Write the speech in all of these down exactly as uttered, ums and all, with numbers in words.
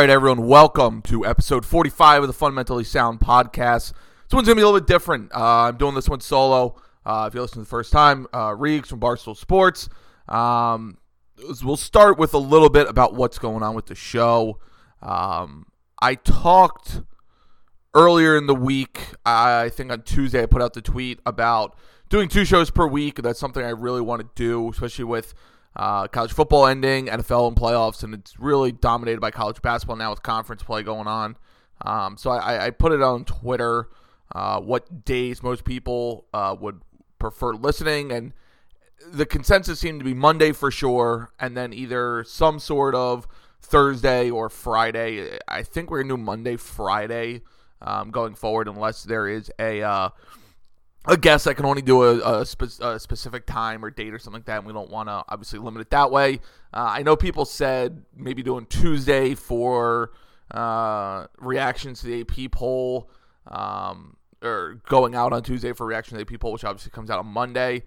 right, everyone, welcome to episode forty-five of the Fundamentally Sound podcast. This one's going to be a little bit different. Uh, I'm doing this one solo. Uh, if you're listening the first time, uh, Reeks from Barstool Sports. Um, we'll start with a little bit about what's going on with the show. Um, I talked earlier in the week, I think on Tuesday, I put out the tweet about doing two shows per week. That's something I really want to do, especially with Uh, college football ending, N F L and playoffs, and it's really dominated by college basketball now with conference play going on. Um, so I, I put it on Twitter uh, what days most people uh, would prefer listening, and the consensus seemed to be Monday for sure, and then either some sort of Thursday or Friday. I think we're going to do Monday, Friday um, going forward, unless there is a uh, a guest that can only do a, a, spe- a specific time or date or something like that, and we don't want to obviously limit it that way. Uh, I know people said maybe doing Tuesday for uh, reactions to the A P poll, um, or going out on Tuesday for reaction to the A P poll, which obviously comes out on Monday.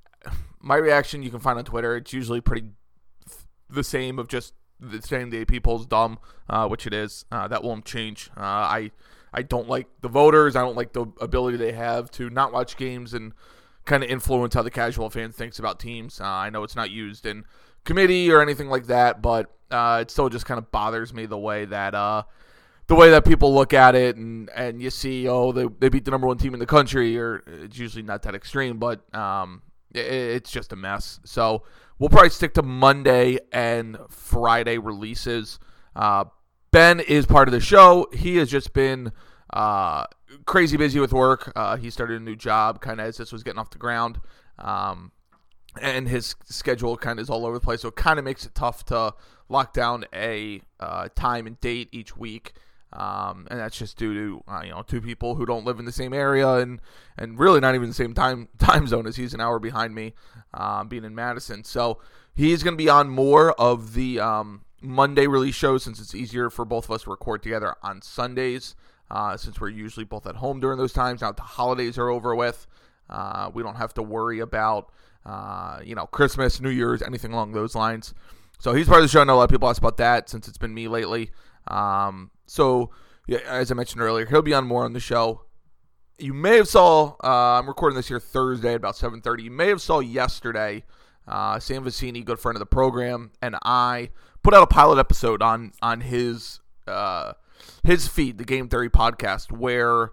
My reaction you can find on Twitter. It's usually pretty the same of just saying the A P poll's dumb, uh, which it is. Uh, that won't change. Uh, I I don't like the voters. I don't like the ability they have to not watch games and kind of influence how the casual fan thinks about teams. Uh, I know it's not used in committee or anything like that, but uh, it still just kind of bothers me the way that uh, the way that people look at it, and, and you see, oh, they they beat the number one team in the country, or it's usually not that extreme, but um, it, it's just a mess. So we'll probably stick to Monday and Friday releases. Uh, Ben is part of the show. He has just been uh, crazy busy with work. Uh, he started a new job kind of as this was getting off the ground. Um, and his schedule kind of is all over the place. So it kind of makes it tough to lock down a uh, time and date each week. Um, and that's just due to, uh, you know, two people who don't live in the same area and, and really not even the same time time zone as he's an hour behind me, uh, being in Madison. So he's going to be on more of the um, Monday release shows since it's easier for both of us to record together on Sundays, uh, since we're usually both at home during those times. Now the holidays are over with. Uh, we don't have to worry about, uh, you know, Christmas, New Year's, anything along those lines. So he's part of the show. I know a lot of people ask about that since it's been me lately. Um, so yeah, as I mentioned earlier, he'll be on more on the show. You may have saw, uh, I'm recording this here Thursday at about seven thirty. You may have saw yesterday, uh, Sam Vecini, good friend of the program, and I put out a pilot episode on, on his, uh, his feed, the Game Theory podcast, where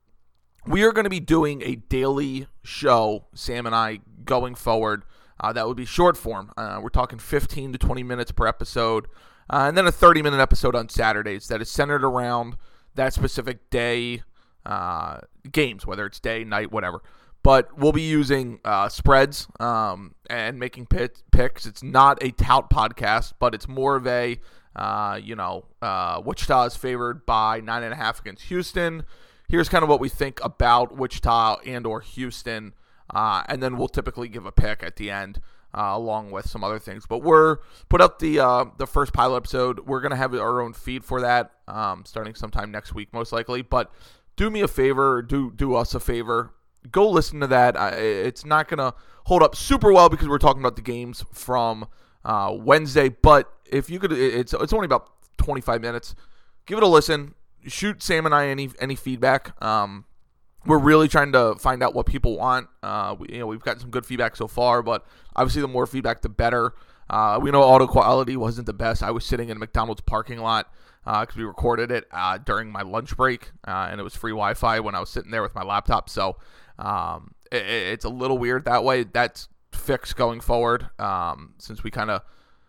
we are going to be doing a daily show, Sam and I, going forward. Uh, that would be short form. Uh, we're talking fifteen to twenty minutes per episode. Uh, and then a thirty-minute episode on Saturdays that is centered around that specific day uh, games, whether it's day, night, whatever. But we'll be using uh, spreads um, and making pit, picks. It's not a tout podcast, but it's more of a, uh, you know, uh, Wichita is favored by nine and a half against Houston. Here's kind of what we think about Wichita and or Houston. Uh, and then we'll typically give a pick at the end, uh, along with some other things. But we're put up the uh, the first pilot episode. We're going to have our own feed for that, um, starting sometime next week, most likely. But do me a favor, do do us a favor. Go listen to that. Uh, it's not going to hold up super well because we're talking about the games from uh, Wednesday. But if you could, it's it's only about twenty-five minutes. Give it a listen. Shoot Sam and I any any feedback. Um, We're really trying to find out what people want. Uh, we, you know, we've gotten some good feedback so far, but obviously the more feedback, the better. Uh, we know audio quality wasn't the best. I was sitting in a McDonald's parking lot because uh, we recorded it uh, during my lunch break, uh, and it was free Wi-Fi when I was sitting there with my laptop. So um, it, it's a little weird that way. That's fixed going forward um, since we kind of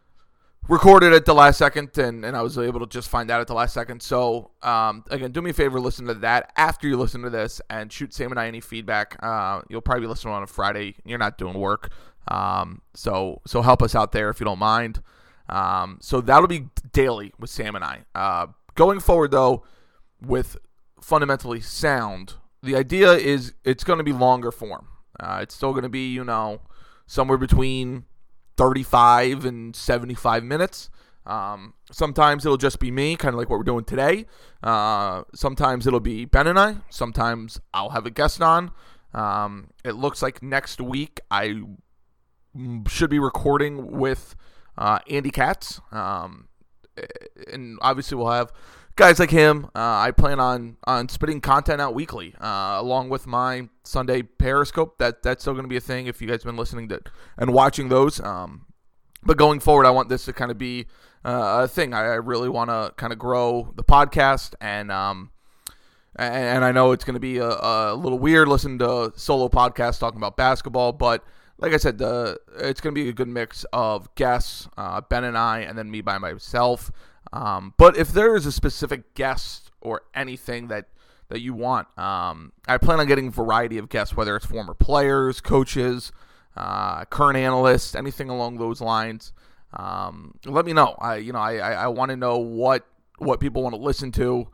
recorded at the last second, and, and I was able to just find out at the last second. So, um, again, do me a favor, listen to that after you listen to this, and shoot Sam and I any feedback. Uh, you'll probably be listening on a Friday. You're not doing work. Um, so so help us out there if you don't mind. Um, so that'll be daily with Sam and I. Uh, going forward, though, with Fundamentally Sound, the idea is it's going to be longer form. Uh, it's still going to be, you know, somewhere between thirty-five and seventy-five minutes. Um, sometimes it'll just be me, kind of like what we're doing today. Uh, sometimes it'll be Ben and I. Sometimes I'll have a guest on. Um, it looks like next week I should be recording with uh, Andy Katz. Um, and obviously we'll have guys like him. Uh, I plan on on spitting content out weekly, uh, along with my Sunday Periscope. That that's still going to be a thing if you guys have been listening to and watching those. Um, but going forward, I want this to kind of be uh, a thing. I, I really want to kind of grow the podcast, and um, and, and I know it's going to be a, a little weird listening to solo podcasts talking about basketball, but like I said, the it's going to be a good mix of guests, uh, Ben and I, and then me by myself. Um, but if there is a specific guest or anything that, that you want, um, I plan on getting a variety of guests, whether it's former players, coaches, uh, current analysts, anything along those lines. Um, let me know. I, you know, I, I, I want to know what, what people want to listen to.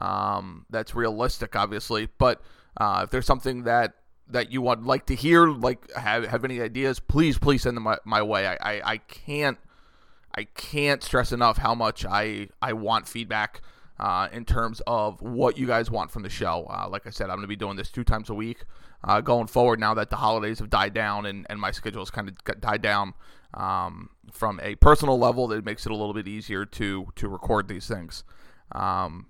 Um, that's realistic, obviously, but, uh, if there's something that, that you would like to hear, like have, have any ideas, please, please send them my, my way. I, I, I can't, I can't stress enough how much I, I want feedback uh, in terms of what you guys want from the show. Uh, like I said, I'm going to be doing this two times a week uh, going forward now that the holidays have died down and, and my schedule has kind of died down um, from a personal level. That makes it a little bit easier to to record these things. Um,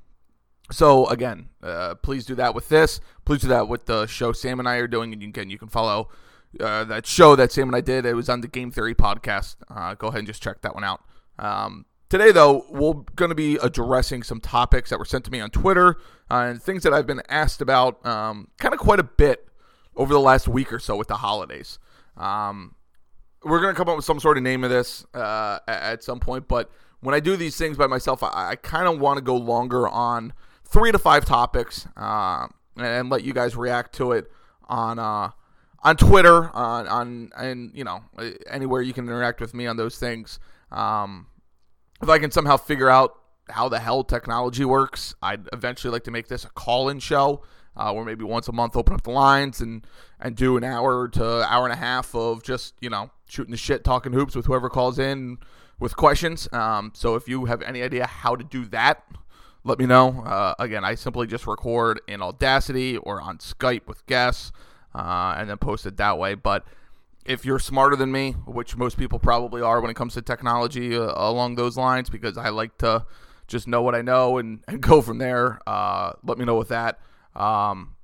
so, again, uh, please do that with this. Please do that with the show Sam and I are doing. And you can, you can follow Uh, that show that Sam and I did. It was on the Game Theory podcast. Uh, go ahead and just check that one out. Um, today, though, we're going to be addressing some topics that were sent to me on Twitter uh, and things that I've been asked about um, kind of quite a bit over the last week or so with the holidays. Um, we're going to come up with some sort of name of this uh, at some point, but when I do these things by myself, I, I kind of want to go longer on three to five topics uh, and let you guys react to it on uh, on Twitter, on, on and you know anywhere you can interact with me on those things. Um, if I can somehow figure out how the hell technology works, I'd eventually like to make this a call-in show, uh, where maybe once a month open up the lines and and do an hour to hour and a half of just you know shooting the shit, talking hoops with whoever calls in with questions. Um, so if you have any idea how to do that, let me know. Uh, again, I simply just record in Audacity or on Skype with guests. Uh, and then post it that way. But if you're smarter than me, which most people probably are when it comes to technology uh, along those lines, because I like to just know what I know and, and go from there, uh, let me know with that. Um,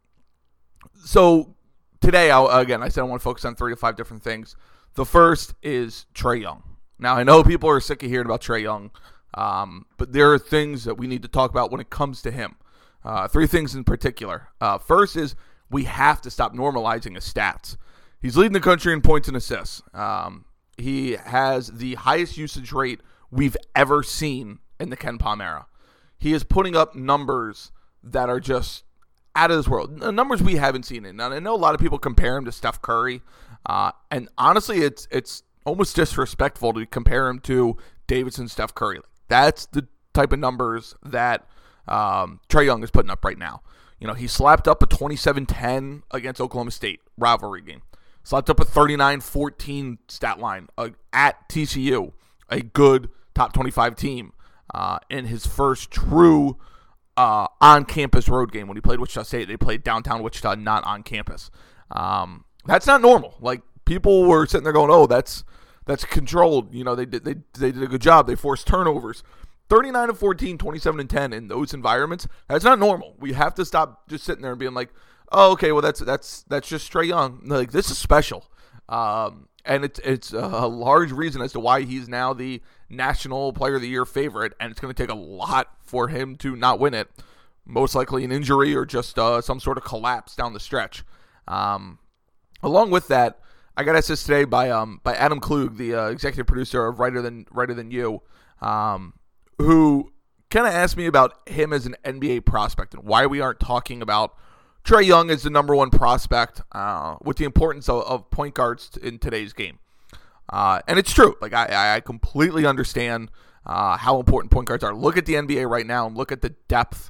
so today, I'll, again, I said I want to focus on three to five different things. The first is Trae Young. Now, I know people are sick of hearing about Trae Young, um, but there are things that we need to talk about when it comes to him. Uh, three things in particular. Uh, first is we have to stop normalizing his stats. He's leading the country in points and assists. Um, he has the highest usage rate we've ever seen in the Ken Pom era. He is putting up numbers that are just out of this world. Numbers we haven't seen. And I know a lot of people compare him to Steph Curry. Uh, and honestly, it's it's almost disrespectful to compare him to Davidson, Steph Curry. That's the type of numbers that um, Trae Young is putting up right now. You know, he slapped up a twenty-seven ten against Oklahoma State rivalry game. Slapped up a thirty-nine fourteen stat line uh, at T C U, a good top twenty-five team, uh, in his first true uh, on-campus road game. When he played Wichita State, they played downtown Wichita, not on campus. Um, that's not normal. Like, people were sitting there going, oh, that's that's controlled. You know, they did, they, they did a good job. They forced turnovers. thirty-nine and fourteen, twenty-seven and ten in those environments, that's not normal. We have to stop just sitting there and being like, oh, okay, well, that's that's that's just Trae Young. Like, this is special. Um, and it's, it's a large reason as to why he's now the National Player of the Year favorite, and it's going to take a lot for him to not win it. Most likely an injury or just uh, some sort of collapse down the stretch. Um, along with that, I got asked this today by um by Adam Klug, the uh, executive producer of Writer Than Writer Than You, um, who kind of asked me about him as an N B A prospect and why we aren't talking about Trae Young as the number one prospect uh, with the importance of, of point guards in today's game. Uh, and it's true. Like I, I completely understand uh, how important point guards are. Look at the N B A right now and look at the depth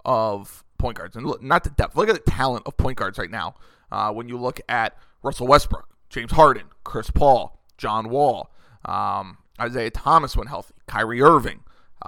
of point guards. And look, not the depth. Look at the talent of point guards right now. Uh, when you look at Russell Westbrook, James Harden, Chris Paul, John Wall, um, Isaiah Thomas when healthy, Kyrie Irving,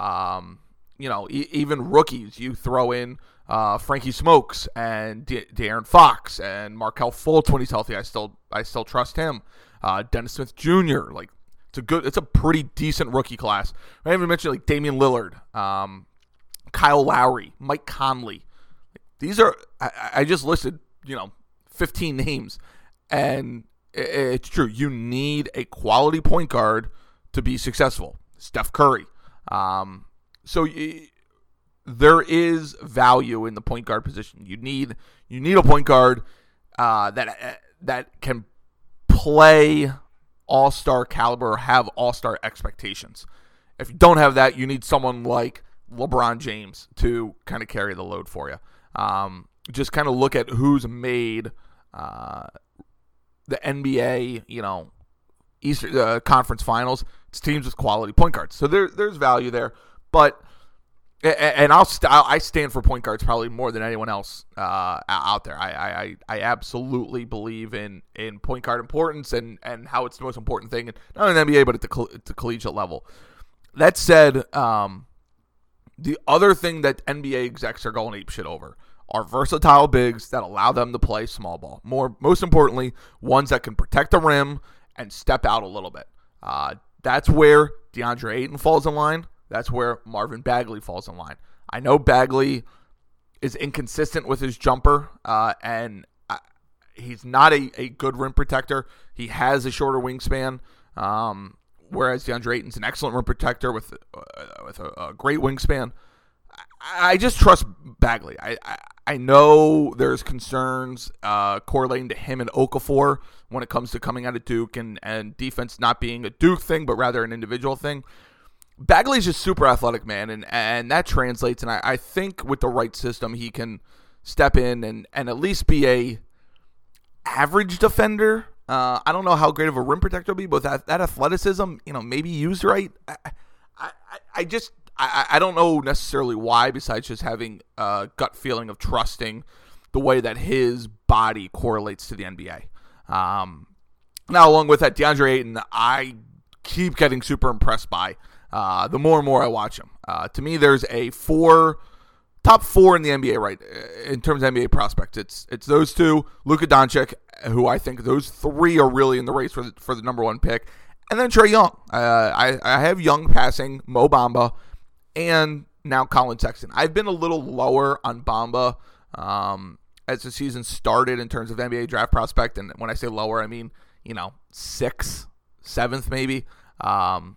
um, you know, e- even rookies. You throw in uh, Frankie Smokes and De- De'Aaron Fox and Markelle Fultz when he's healthy. I still, I still trust him. Uh, Dennis Smith Junior Like, It's a good, it's a pretty decent rookie class. I haven't even mentioned like Damian Lillard, um, Kyle Lowry, Mike Conley. These are, I, I just listed, you know, fifteen names, and it's true. You need a quality point guard to be successful. Steph Curry. Um, so y- there is value in the point guard position. You need you need a point guard uh, that that can play all-star caliber or have all-star expectations. If you don't have that, you need someone like LeBron James to kind of carry the load for you. Um, just kind of look at who's made uh, the N B A, you know, Eastern uh, Conference Finals. It's teams with quality point guards. So there, there's value there. But and I'll st- I stand for point guards probably more than anyone else uh, out there. I, I I absolutely believe in, in point guard importance and, and how it's the most important thing, not only in the N B A but at the, coll- at the collegiate level. That said, um, the other thing that N B A execs are going ape shit over are versatile bigs that allow them to play small ball. More, most importantly, ones that can protect the rim and step out a little bit. Uh, that's where DeAndre Ayton falls in line. That's where Marvin Bagley falls in line. I know Bagley is inconsistent with his jumper, uh, and I, he's not a, a good rim protector. He has a shorter wingspan, um, whereas DeAndre Ayton's an excellent rim protector with uh, with a, a great wingspan. I, I just trust Bagley. I, I I know there's concerns uh, correlating to him and Okafor when it comes to coming out of Duke and, and defense not being a Duke thing, but rather an individual thing. Bagley's just super athletic, man, and, and that translates. And I, I think with the right system, he can step in and, and at least be a average defender. Uh, I don't know how great of a rim protector will be, but that, that athleticism, you know, maybe used right. I, I, I just I, I don't know necessarily why, besides just having a gut feeling of trusting the way that his body correlates to the N B A. Um, now, along with that, DeAndre Ayton, I keep getting super impressed by. Uh, the more and more I watch him. Uh, to me, there's a four, top four in the N B A, right, in terms of N B A prospects. It's it's those two, Luka Doncic, who I think those three are really in the race for the, for the number one pick, and then Trae Young. Uh, I, I have Young passing Mo Bamba, and now Colin Sexton. I've been a little lower on Bamba um, as the season started in terms of N B A draft prospect, and when I say lower, I mean, you know, sixth, seventh maybe. Um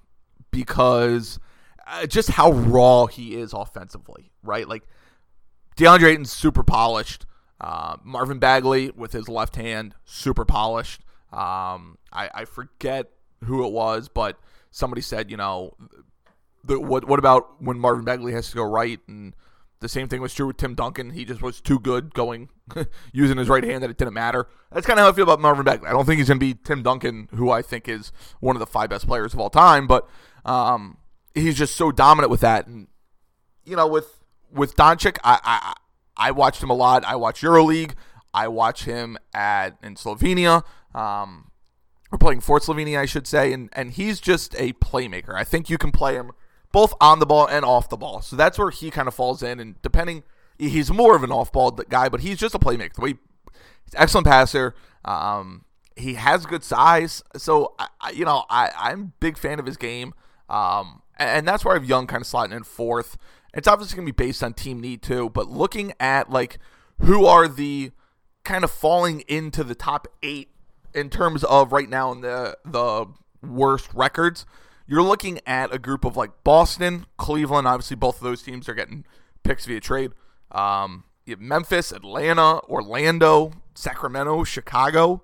because uh, just how raw he is offensively, right? Like, DeAndre Ayton's super polished. Uh, Marvin Bagley, with his left hand, super polished. Um, I, I forget who it was, but somebody said, you know, the, what what about when Marvin Bagley has to go right? And the same thing was true with Tim Duncan. He just was too good going, using his right hand that it didn't matter. That's kind of how I feel about Marvin Bagley. I don't think he's going to be Tim Duncan, who I think is one of the five best players of all time, but um, he's just so dominant with that. And, you know, with with Doncic, I, I I watched him a lot. I watch EuroLeague. I watch him at in Slovenia. Um, we're playing for Slovenia, I should say, and and he's just a playmaker. I think you can play him both on the ball and off the ball. So that's where he kind of falls in. And depending, he's more of an off-ball guy, but he's just a playmaker. The way he's an excellent passer. Um, he has good size. So, I, you know, I, I'm a big fan of his game. Um, and that's where I have Young kind of slotting in fourth. It's obviously going to be based on team need too, but looking at like who are the kind of falling into the top eight in terms of right now in the the worst records, you're looking at a group of like Boston, Cleveland. Obviously, both of those teams are getting picks via trade. Um, you have Memphis, Atlanta, Orlando, Sacramento, Chicago.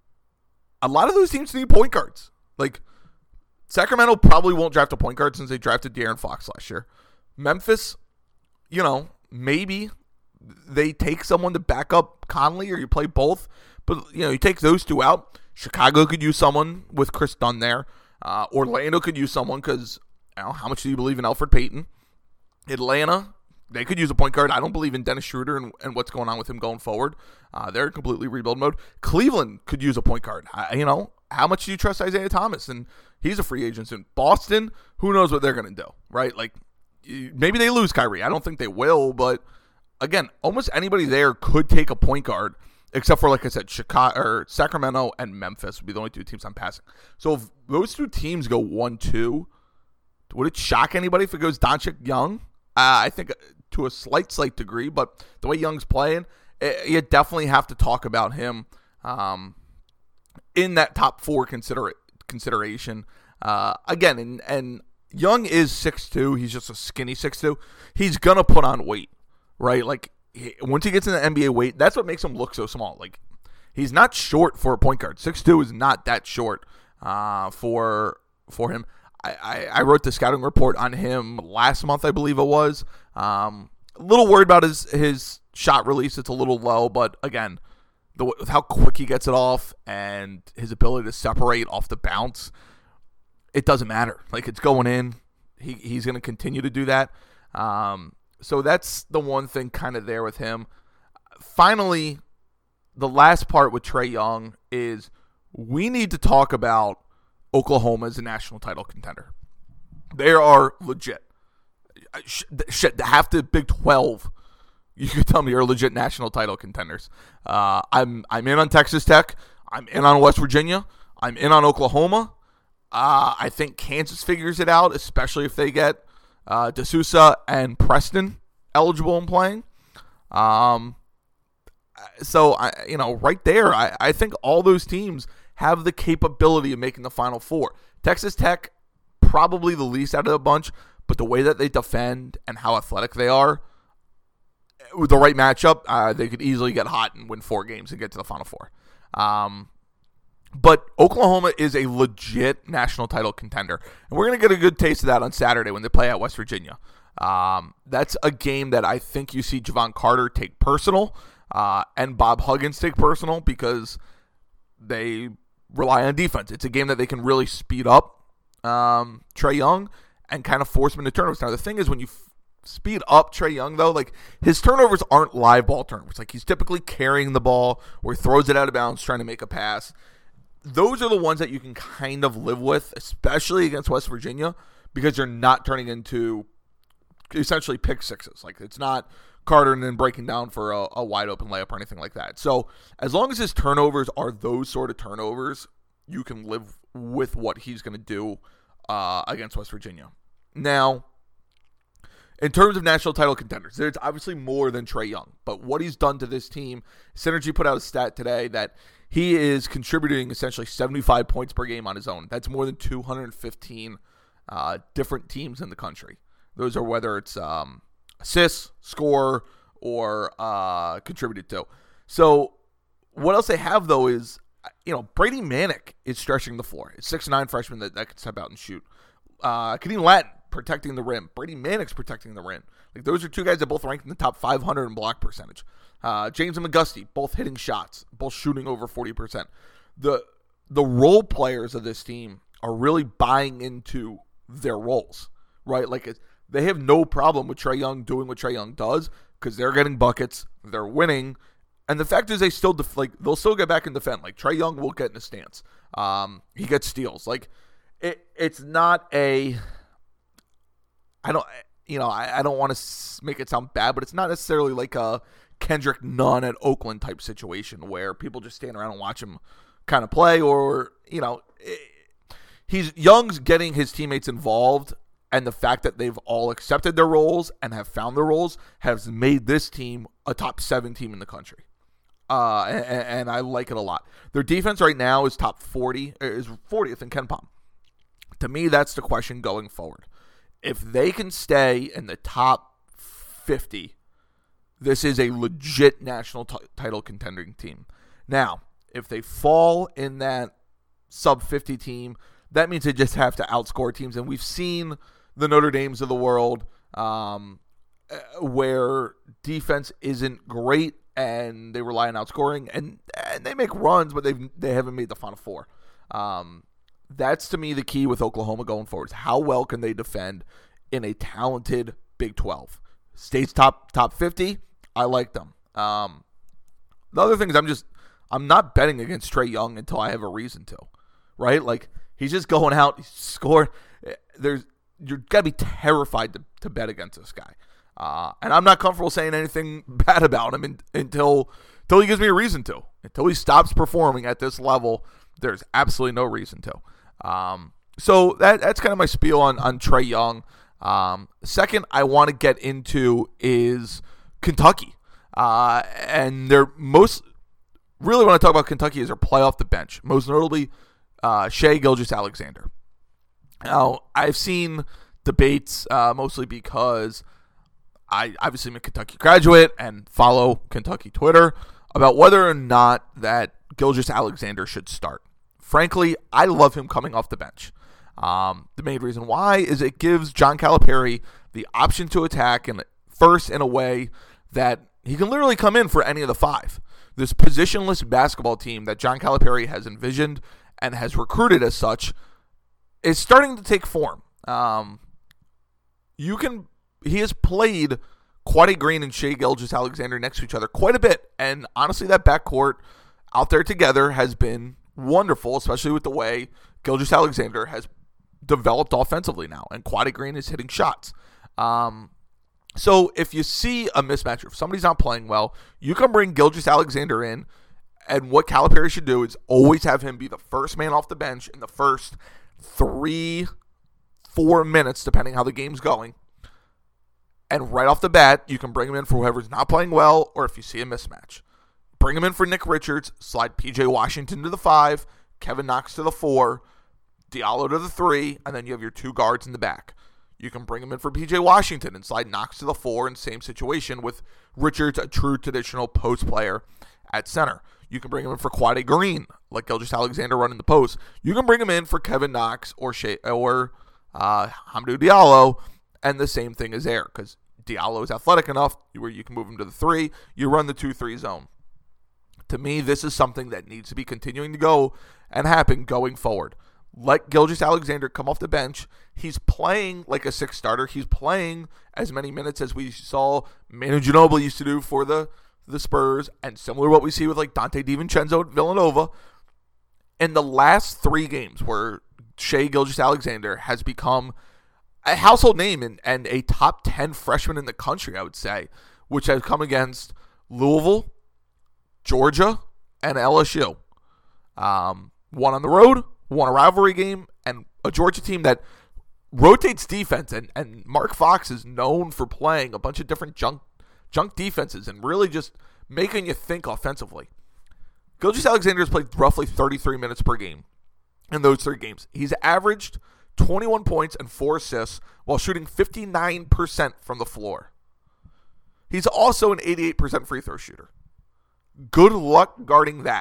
A lot of those teams need point guards. Like, Sacramento probably won't draft a point guard since they drafted De'Aaron Fox last year. Memphis, you know, maybe they take someone to back up Conley, or you play both. But, you know, you take those two out. Chicago could use someone with Chris Dunn there. Uh, Orlando could use someone because, you know, how much do you believe in Elfrid Payton? Atlanta, they could use a point guard. I don't believe in Dennis Schroeder and, and what's going on with him going forward. Uh, they're in completely rebuild mode. Cleveland could use a point guard. I, you know, how much do you trust Isaiah Thomas? And he's a free agent soon. Boston, who knows what they're going to do, right? Like, maybe they lose Kyrie. I don't think they will, but again, almost anybody there could take a point guard except for, like I said, Chicago or Sacramento and Memphis would be the only two teams I'm passing. So if those two teams go one two, would it shock anybody if it goes Doncic Young? Uh, I think to a slight, slight degree, but the way Young's playing, it, you definitely have to talk about him um, in that top four consider consideration. Uh, again, and, and Young is six two. He's just a skinny six two. He's going to put on weight, right? Like, he, once he gets in the N B A weight, that's what makes him look so small. Like, he's not short for a point guard. six two is not that short uh, for for him. I, I, I wrote the scouting report on him last month, I believe it was. Um, a little worried about his, his shot release. It's a little low, but again, the with how quick he gets it off and his ability to separate off the bounce, it doesn't matter. Like, it's going in. He He's going to continue to do that. Um, so that's the one thing kind of there with him. Finally, the last part with Trae Young is we need to talk about Oklahoma as a national title contender. They are legit. Shit, half the Big twelve, you could tell me, are legit national title contenders. Uh, I'm I'm in on Texas Tech. I'm in on West Virginia. I'm in on Oklahoma. Uh, I think Kansas figures it out, especially if they get uh, D'Souza and Preston eligible and playing. Um, so, I, you know, right there, I, I think all those teams have the capability of making the Final Four. Texas Tech, probably the least out of the bunch, but the way that they defend and how athletic they are, with the right matchup, uh, they could easily get hot and win four games and get to the Final Four. Um, but Oklahoma is a legit national title contender, and we're going to get a good taste of that on Saturday when they play at West Virginia. Um, that's a game that I think you see Javon Carter take personal uh, and Bob Huggins take personal because they rely on defense. It's a game that they can really speed up um, Trae Young and kind of force him into turnovers. Now, the thing is, when you f- speed up Trae Young, though, like, his turnovers aren't live ball turnovers. Like, he's typically carrying the ball or he throws it out of bounds trying to make a pass. Those are the ones that you can kind of live with, especially against West Virginia, because you're not turning into essentially pick sixes. Like, it's not Carter and then breaking down for a, a wide open layup or anything like that. So as long as his turnovers are those sort of turnovers, you can live with what he's going to do uh, against West Virginia. Now, in terms of national title contenders, there's obviously more than Trae Young, but what he's done to this team, Synergy put out a stat today that he is contributing essentially seventy-five points per game on his own. That's more than two hundred fifteen uh, different teams in the country. Those are whether it's um, assists, score, or uh, contributed to. So what else they have, though, is, you know, Brady Manick is stretching the floor. It's six nine freshman that, that can step out and shoot. Uh, Kadeem Latin protecting the rim. Brady Manick's protecting the rim. Like, those are two guys that both ranked in the top five hundred in block percentage. Uh, James and McGusty, both hitting shots, both shooting over forty percent. The, the role players of this team are really buying into their roles, right? Like, it's, they have no problem with Trae Young doing what Trae Young does because they're getting buckets, they're winning, and the fact is they still def- like they'll still get back and defend. Like, Trae Young will get in a stance. Um, he gets steals. Like, it, it's not a. I don't, you know, I, I don't want to make it sound bad, but it's not necessarily like a Kendrick Nunn at Oakland type situation where people just stand around and watch him kind of play, or, you know, it, he's Young's getting his teammates involved. And the fact that they've all accepted their roles and have found their roles has made this team a top seven team in the country. Uh, and, and I like it a lot. Their defense right now is top forty, is fortieth in KenPom. To me, that's the question going forward. If they can stay in the top fifty, this is a legit national t- title contending team. Now, if they fall in that sub fifty team, that means they just have to outscore teams. And we've seen the Notre Dames of the world um, where defense isn't great and they rely on outscoring. And, and they make runs, but they've, they haven't made the Final Four. Um, that's, to me, the key with Oklahoma going forward. Is how well can they defend in a talented Big twelve? State's top top fifty, I like them. Um, the other thing is I'm just I'm not betting against Trae Young until I have a reason to, right? Like, he's just going out, he's scoring. There's you're gotta be terrified to, to bet against this guy, uh, and I'm not comfortable saying anything bad about him in, until until he gives me a reason to. Until he stops performing at this level, there's absolutely no reason to. Um, so that that's kind of my spiel on, on Trae Young. Um, second, I want to get into is Kentucky. Uh, and they're most, really when I talk about Kentucky is their play off the bench. Most notably, uh, Shai Gilgeous-Alexander. Now, I've seen debates uh, mostly because I obviously am a Kentucky graduate and follow Kentucky Twitter about whether or not that Gilgeous-Alexander should start. Frankly, I love him coming off the bench. Um, the main reason why is it gives John Calipari the option to attack and first in a way that he can literally come in for any of the five. This positionless basketball team that John Calipari has envisioned and has recruited as such is starting to take form. Um, you can, he has played Quade Green and Shai Gilgeous-Alexander next to each other quite a bit, and honestly, that backcourt out there together has been wonderful, especially with the way Gilgeous-Alexander has developed offensively now, and Quade Green is hitting shots. Um, so if you see a mismatch, if somebody's not playing well, you can bring Gilgeous-Alexander in, and what Calipari should do is always have him be the first man off the bench in the first three, four minutes, depending how the game's going. And right off the bat, you can bring him in for whoever's not playing well, or if you see a mismatch. Bring him in for Nick Richards, slide P J Washington to the five, Kevin Knox to the four, Diallo to the three, and then you have your two guards in the back. You can bring him in for P J Washington and slide Knox to the four, in same situation with Richards, a true traditional post player at center. You can bring him in for Quade Green, like Gilgeous-Alexander running the post. You can bring him in for Kevin Knox or Shea, or uh, Hamidou Diallo, and the same thing is there, because Diallo is athletic enough where you can move him to the three. You run the two three zone. To me, this is something that needs to be continuing to go and happen going forward. Let Gilgeous-Alexander come off the bench. He's playing like a six starter. He's playing as many minutes as we saw Manu Ginobili used to do for the, the Spurs, and similar to what we see with like Dante DiVincenzo at Villanova. In the last three games where Shai Gilgeous-Alexander has become a household name and, and a top ten freshman in the country, I would say, which has come against Louisville, Georgia, and L S U. Um, one on the road, one a rivalry game, and a Georgia team that rotates defense. And, and Mark Fox is known for playing a bunch of different junk junk defenses and really just making you think offensively. Gilgeous-Alexander has played roughly thirty-three minutes per game in those three games. He's averaged twenty-one points and four assists while shooting fifty-nine percent from the floor. He's also an eighty-eight percent free throw shooter. Good luck guarding that.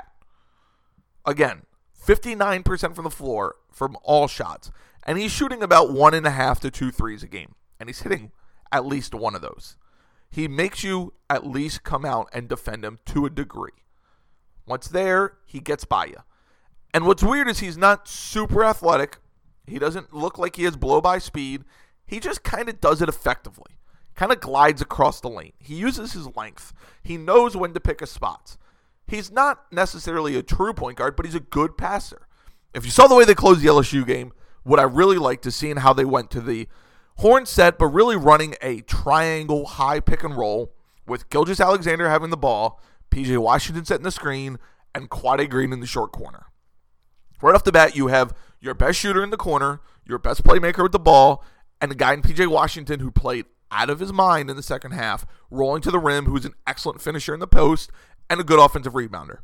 Again, fifty-nine percent from the floor from all shots. And he's shooting about one and a half to two threes a game. And he's hitting at least one of those. He makes you at least come out and defend him to a degree. Once there, he gets by you. And what's weird is he's not super athletic. He doesn't look like he has blow-by speed. He just kind of does it effectively. Kind of glides across the lane. He uses his length. He knows when to pick his spots. He's not necessarily a true point guard, but he's a good passer. If you saw the way they closed the L S U game, what I really liked is seeing how they went to the horn set, but really running a triangle high pick and roll with Gilgeous-Alexander having the ball, P J Washington setting the screen, and Quade Green in the short corner. Right off the bat, you have your best shooter in the corner, your best playmaker with the ball, and a guy in P J Washington who played out of his mind in the second half, rolling to the rim, who's an excellent finisher in the post, and a good offensive rebounder.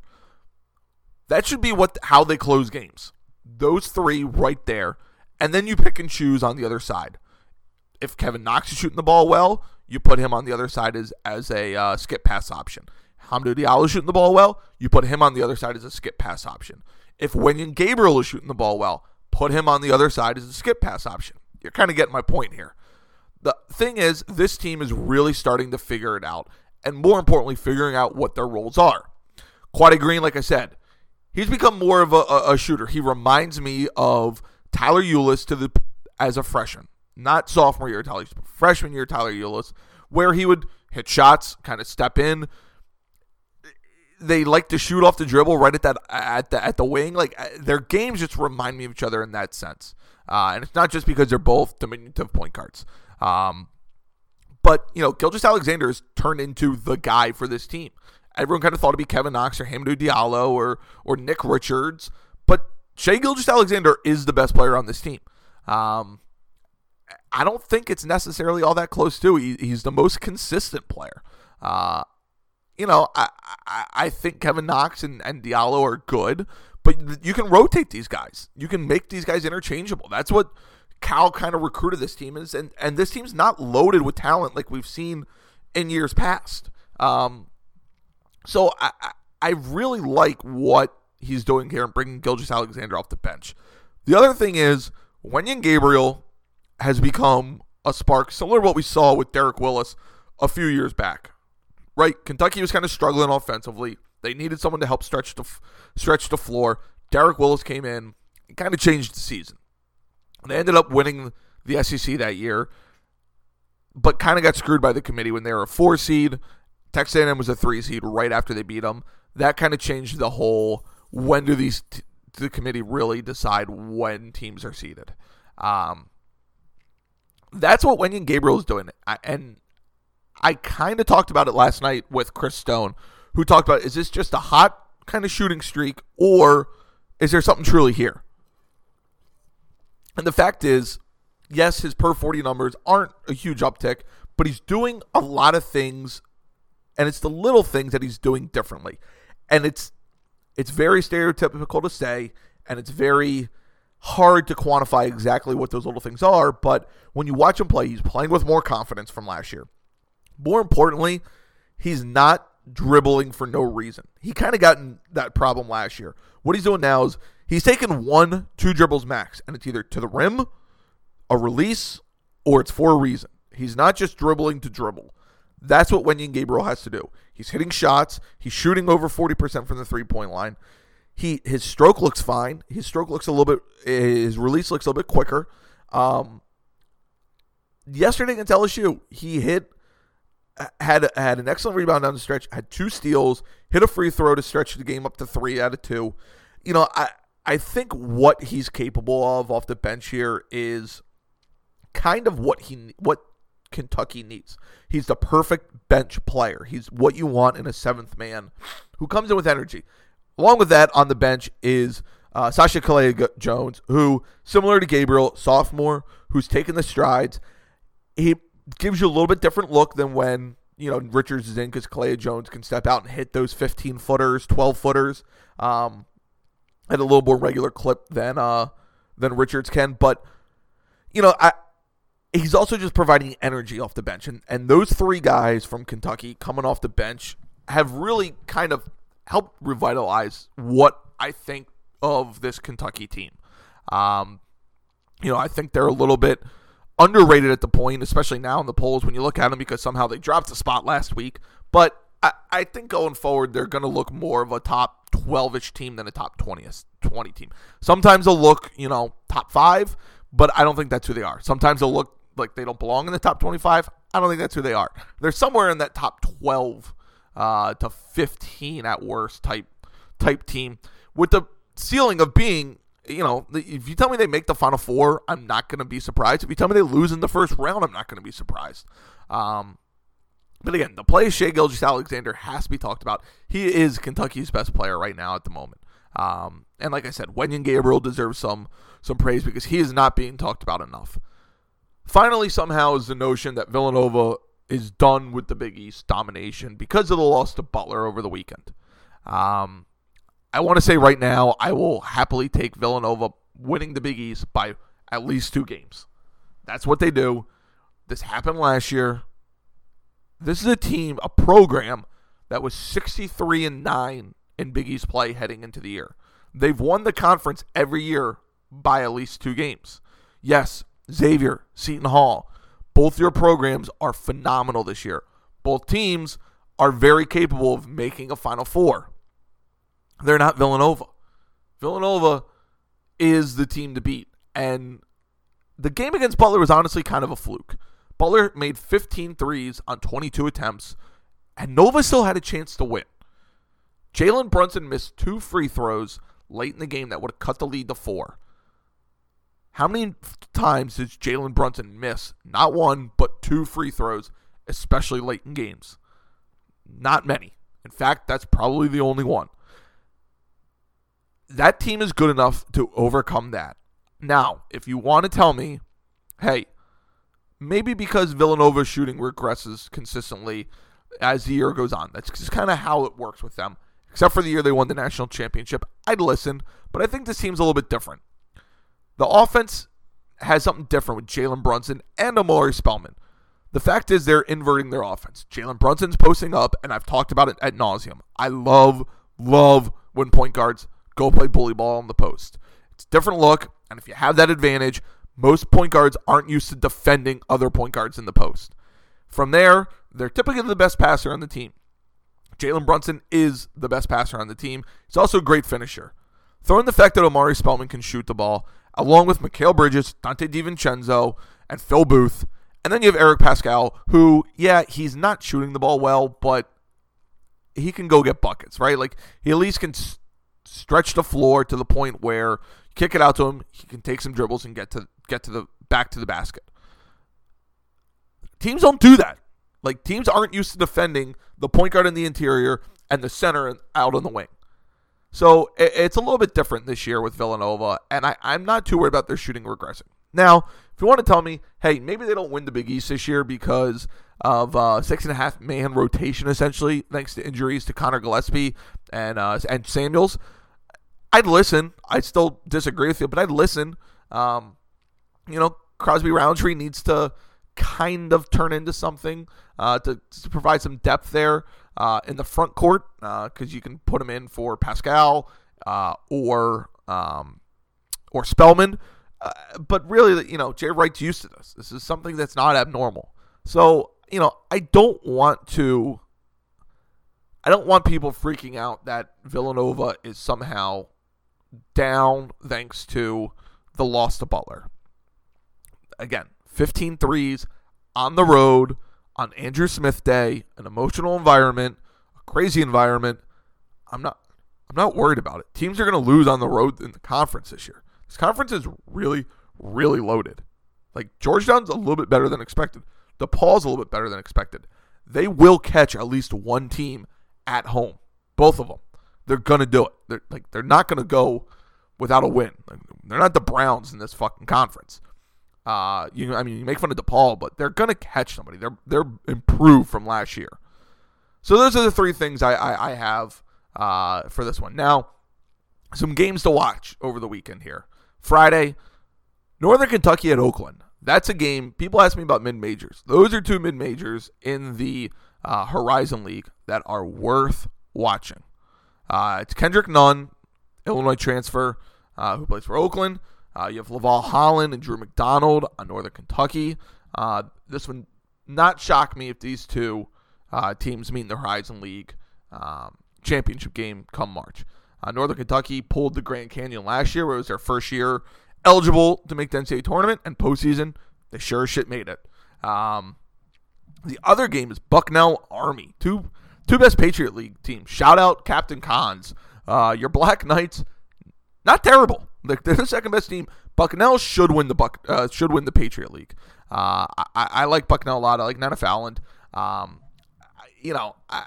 That should be what how they close games. Those three right there, and then you pick and choose on the other side. If Kevin Knox is shooting the ball well, you put him on the other side as, as a uh, skip pass option. Hamidou Diallo is shooting the ball well, you put him on the other side as a skip pass option. If Wenyen Gabriel is shooting the ball well, put him on the other side as a skip pass option. You're kind of getting my point here. The thing is, this team is really starting to figure it out, and more importantly, figuring out what their roles are. Quade Green, like I said, he's become more of a, a, a shooter. He reminds me of Tyler Ulis to the as a freshman. Not sophomore year Tyler, freshman year Tyler Ulis, where he would hit shots, kind of step in. They like to shoot off the dribble right at that at the at the wing. Like their games just remind me of each other in that sense. Uh, and it's not just because they're both diminutive point guards. Um, but you know, Gilgeous-Alexander has turned into the guy for this team, everyone kind of thought it'd be Kevin Knox or Hamidou Diallo or or Nick Richards, but Shai Gilgeous-Alexander is the best player on this team. Um, I don't think it's necessarily all that close to. He, he's the most consistent player. Uh, you know, I, I I think Kevin Knox and, and Diallo are good, but you can rotate these guys. You can make these guys interchangeable. That's what Cal kind of recruited this team is, and, and this team's not loaded with talent like we've seen in years past. Um, so I, I really like what he's doing here and bringing Gilgeous-Alexander off the bench. The other thing is Wenyen Gabriel has become a spark similar to what we saw with Derek Willis a few years back. Right? Kentucky was kind of struggling offensively. They needed someone to help stretch the stretch the floor. Derek Willis came in and kind of changed the season. They ended up winning the S E C that year, but kind of got screwed by the committee when they were a four seed. Texas A and M was a three seed right after they beat them. That kind of changed the whole, when do these t- the committee really decide when teams are seeded? Um, that's what Wenyen Gabriel is doing. I, and I kind of talked about it last night with Chris Stone, who talked about, is this just a hot kind of shooting streak, or is there something truly here? And the fact is, yes, his per forty numbers aren't a huge uptick, but he's doing a lot of things, and it's the little things that he's doing differently. And it's it's very stereotypical to say, and it's very hard to quantify exactly what those little things are, but when you watch him play, he's playing with more confidence from last year. More importantly, he's not dribbling for no reason. He kind of got in that problem last year. What he's doing now is he's taking one, two dribbles max, and it's either to the rim, a release, or it's for a reason. He's not just dribbling to dribble. That's what Wenyen Gabriel has to do. He's hitting shots. He's shooting over forty percent from the three-point line. He His stroke looks fine. His stroke looks a little bit, his release looks a little bit quicker. Um, yesterday against L S U, he hit, had had an excellent rebound down the stretch, had two steals, hit a free throw to stretch the game up to three out of two. You know, I, I think what he's capable of off the bench here is kind of what he what Kentucky needs. He's the perfect bench player. He's what you want in a seventh man who comes in with energy. Along with that, on the bench is uh, Sasha Kalea-Jones, who, similar to Gabriel, sophomore, who's taken the strides. He gives you a little bit different look than when, you know, Richards is in, because Kalea-Jones can step out and hit those fifteen-footers, twelve-footers um, at a little more regular clip than uh, than Richards can. But, you know, I, he's also just providing energy off the bench. And, and those three guys from Kentucky coming off the bench have really kind of helped revitalize what I think of this Kentucky team. Um, you know, I think they're a little bit underrated at the point, especially now in the polls when you look at them, because somehow they dropped a spot last week. But I, I think going forward, they're going to look more of a top twelve-ish team than a top twenty, twenty team. Sometimes they'll look, you know, top five, but I don't think that's who they are. Sometimes they'll look like they don't belong in the top twenty-five. I don't think that's who they are. They're somewhere in that top twelve uh, to fifteen at worst type type team, with the ceiling of being, you know, if you tell me they make the Final Four, I'm not going to be surprised. If you tell me they lose in the first round, I'm not going to be surprised. Um, but again, the play of Shai Gilgeous-Alexander has to be talked about. He is Kentucky's best player right now at the moment. Um, and like I said, Wenyen Gabriel deserves some some praise because he is not being talked about enough. Finally, somehow, is the notion that Villanova is done with the Big East domination because of the loss to Butler over the weekend. Um, I want to say right now, I will happily take Villanova winning the Big East by at least two games. That's what they do. This happened last year. This is a team, a program that was sixty-three and nine in Big East play heading into the year. They've won the conference every year by at least two games. Yes, Xavier, Seton Hall, both your programs are phenomenal this year. Both teams are very capable of making a Final Four. They're not Villanova. Villanova is the team to beat. And the game against Butler was honestly kind of a fluke. Butler made fifteen threes on twenty-two attempts, and Nova still had a chance to win. Jalen Brunson missed two free throws late in the game that would have cut the lead to four. How many times did Jalen Brunson miss not one, but two free throws, especially late in games? Not many. In fact, that's probably the only one. That team is good enough to overcome that. Now, if you want to tell me, hey, maybe because Villanova's shooting regresses consistently as the year goes on, that's just kind of how it works with them. Except for the year they won the national championship, I'd listen, but I think this team's a little bit different. The offense has something different with Jalen Brunson and Omari Spellman. The fact is they're inverting their offense. Jalen Brunson's posting up, and I've talked about it ad nauseum. I love, love when point guards go play bully ball on the post. It's a different look, and if you have that advantage, most point guards aren't used to defending other point guards in the post. From there, they're typically the best passer on the team. Jalen Brunson is the best passer on the team. He's also a great finisher. Throw in the fact that Omari Spellman can shoot the ball, along with Mikal Bridges, Dante DiVincenzo, and Phil Booth. And then you have Eric Pascal, who, yeah, he's not shooting the ball well, but he can go get buckets, right? Like, he at least can s- stretch the floor to the point where kick it out to him, he can take some dribbles and get to get to the back to the basket. Teams don't do that. Like, teams aren't used to defending the point guard in the interior and the center out on the wing. So it, it's a little bit different this year with Villanova, and I, I'm not too worried about their shooting regressing. Now, if you want to tell me, hey, maybe they don't win the Big East this year because of uh, six and a half man rotation, essentially, thanks to injuries to Connor Gillespie and uh, and Samuels, I'd listen. I'd still disagree with you, but I'd listen. Um, you know, Crosby Roundtree needs to kind of turn into something uh, to, to provide some depth there uh, in the front court because uh, you can put him in for Pascal uh, or um, or Spellman. Uh, but really, you know, Jay Wright's used to this. This is something that's not abnormal. So, you know, I don't want to, I don't want people freaking out that Villanova is somehow down thanks to the loss to Butler. Again, fifteen threes on the road on Andrew Smith Day, an emotional environment, a crazy environment. I'm not, I'm not worried about it. Teams are going to lose on the road in the conference this year. This conference is really, really loaded. Like, Georgetown's a little bit better than expected. DePaul's a little bit better than expected. They will catch at least one team at home. Both of them. They're going to do it. They're like they're not going to go without a win. Like, they're not the Browns in this fucking conference. Uh, you, I mean, you make fun of DePaul, but they're going to catch somebody. They're they're improved from last year. So those are the three things I, I, I have uh, for this one. Now, some games to watch over the weekend here. Friday, Northern Kentucky at Oakland. That's a game. People ask me about mid-majors. Those are two mid-majors in the uh, Horizon League that are worth watching. Uh, it's Kendrick Nunn, Illinois transfer, uh, who plays for Oakland. Uh, you have Laval Holland and Drew McDonald on Northern Kentucky. Uh, this would not shock me if these two uh, teams meet in the Horizon League um, championship game come March. Uh, Northern Kentucky pulled the Grand Canyon last year, where it was their first year eligible to make the N C double A tournament, and postseason, they sure as shit made it. Um, the other game is Bucknell Army, two two best Patriot League teams. Shout out Captain Cons. Uh, your Black Knights, not terrible. They're the second best team. Bucknell should win the Buck uh, should win the Patriot League. Uh, I, I like Bucknell a lot. I like Nana Fowland. Um, you know, I,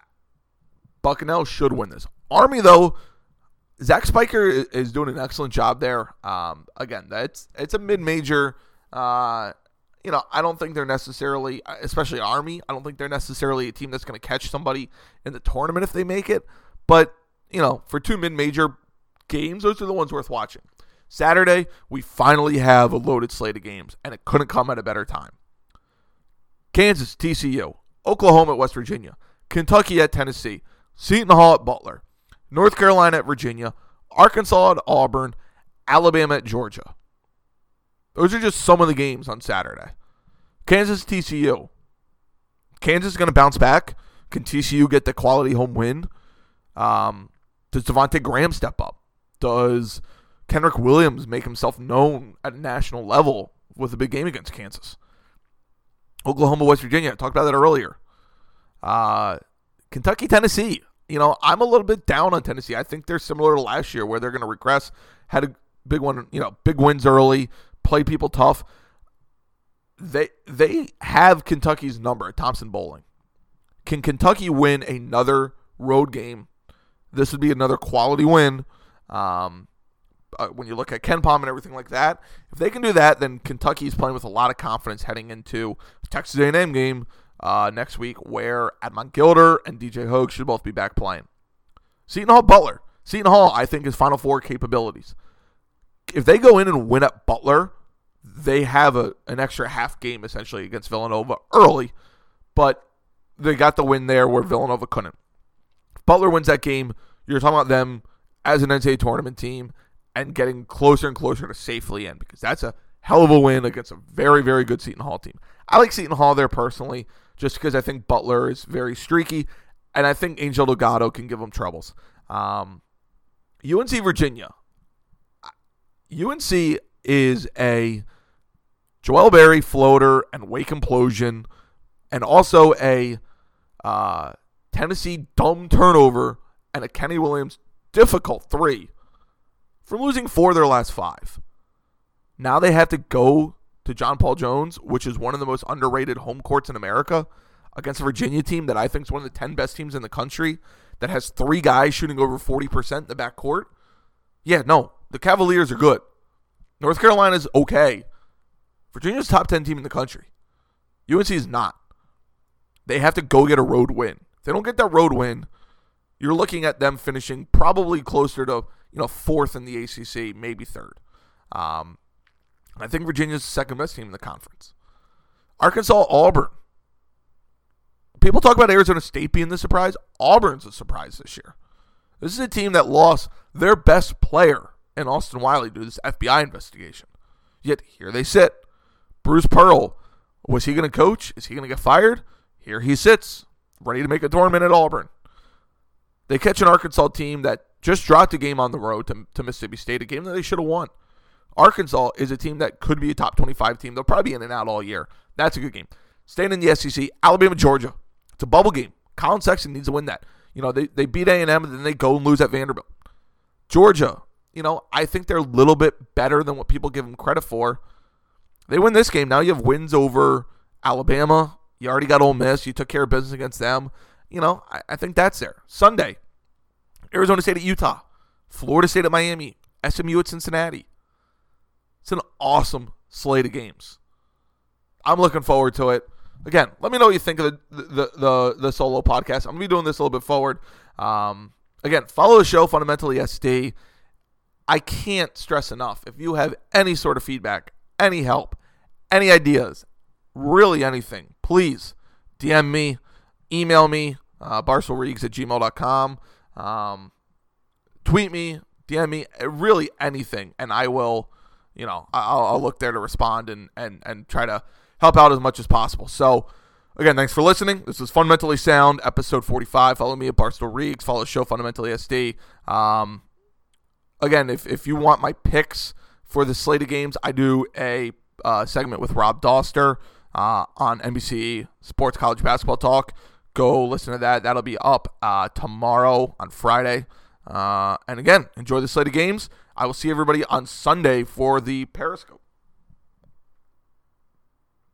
Bucknell should win this. Army though. Zach Spiker is doing an excellent job there. Um, again, it's it's a mid-major. Uh, you know, I don't think they're necessarily, especially Army, I don't think they're necessarily a team that's going to catch somebody in the tournament if they make it. But, you know, for two mid-major games, those are the ones worth watching. Saturday, we finally have a loaded slate of games, and it couldn't come at a better time. Kansas, T C U. Oklahoma at West Virginia. Kentucky at Tennessee. Seton Hall at Butler. North Carolina at Virginia, Arkansas at Auburn, Alabama at Georgia. Those are just some of the games on Saturday. Kansas, T C U. Kansas is going to bounce back. Can T C U get the quality home win? Um, does Devontae Graham step up? Does Kendrick Williams make himself known at a national level with a big game against Kansas? Oklahoma, West Virginia, I talked about that earlier. Uh, Kentucky, Tennessee. You know, I'm a little bit down on Tennessee. I think they're similar to last year where they're going to regress. Had a big one, you know, big wins early, play people tough. They they have Kentucky's number at Thompson Bowling. Can Kentucky win another road game, this would be another quality win. Um, uh, when you look at KenPom and everything like that, if they can do that, then Kentucky's playing with a lot of confidence heading into the Texas A and M game uh, next week, where Admont Gilder and D J Hogue should both be back playing. Seton Hall Butler. Seton Hall, I think, is Final Four capabilities. If they go in and win at Butler, they have a, an extra half game essentially against Villanova early, but they got the win there where Villanova couldn't. If Butler wins that game, you're talking about them as an N C double A tournament team and getting closer and closer to safely in, because that's a hell of a win against a very, very good Seton Hall team. I like Seton Hall there personally just because I think Butler is very streaky, and I think Angel Delgado can give them troubles. Um, U N C Virginia. U N C is a Joel Berry floater and Wake implosion, and also a uh, Tennessee dumb turnover and a Kenny Williams difficult three from losing four of their last five. Now they have to go to John Paul Jones, which is one of the most underrated home courts in America, against a Virginia team that I think is one of the ten best teams in the country that has three guys shooting over forty percent in the backcourt. Yeah, no, the Cavaliers are good. North Carolina's okay. Virginia's top ten team in the country. U N C is not. They have to go get a road win. If they don't get that road win, you're looking at them finishing probably closer to, you know, fourth in the A C C, maybe third. Um, I think Virginia's the second best team in the conference. Arkansas, Auburn. People talk about Arizona State being the surprise. Auburn's a surprise this year. This is a team that lost their best player in Austin Wiley due to this F B I investigation. Yet here they sit. Bruce Pearl, was he going to coach? Is he going to get fired? Here he sits, ready to make a tournament at Auburn. They catch an Arkansas team that just dropped a game on the road to, to Mississippi State, a game that they should have won. Arkansas is a team that could be a top twenty-five team. They'll probably be in and out all year. That's a good game. Staying in the S E C, Alabama, Georgia. It's a bubble game. Colin Sexton needs to win that. You know, they, they beat A and M and then they go and lose at Vanderbilt. Georgia, you know, I think they're a little bit better than what people give them credit for. They win this game. Now you have wins over Alabama. You already got Ole Miss. You took care of business against them. You know, I, I think that's there. Sunday, Arizona State at Utah. Florida State at Miami. S M U at Cincinnati. It's an awesome slate of games. I'm looking forward to it. Again, let me know what you think of the the the, the solo podcast. I'm going to be doing this a little bit forward. Um, again, follow the show, Fundamentally S D. I can't stress enough, if you have any sort of feedback, any help, any ideas, really anything, please D M me, email me, uh, barcelreeks at gmail dot com, um, tweet me, D M me, really anything, and I will, you know, I'll, I'll look there to respond and, and, and try to help out as much as possible. So, again, thanks for listening. This is Fundamentally Sound, episode forty-five. Follow me at Barstool Reeks. Follow the show, Fundamentally S D. Um, again, if, if you want my picks for the slate of games, I do a uh, segment with Rob Doster uh, on N B C Sports College Basketball Talk. Go listen to that. That'll be up uh, tomorrow on Friday. Uh, and again, enjoy the slate of games. I will see everybody on Sunday for the Periscope.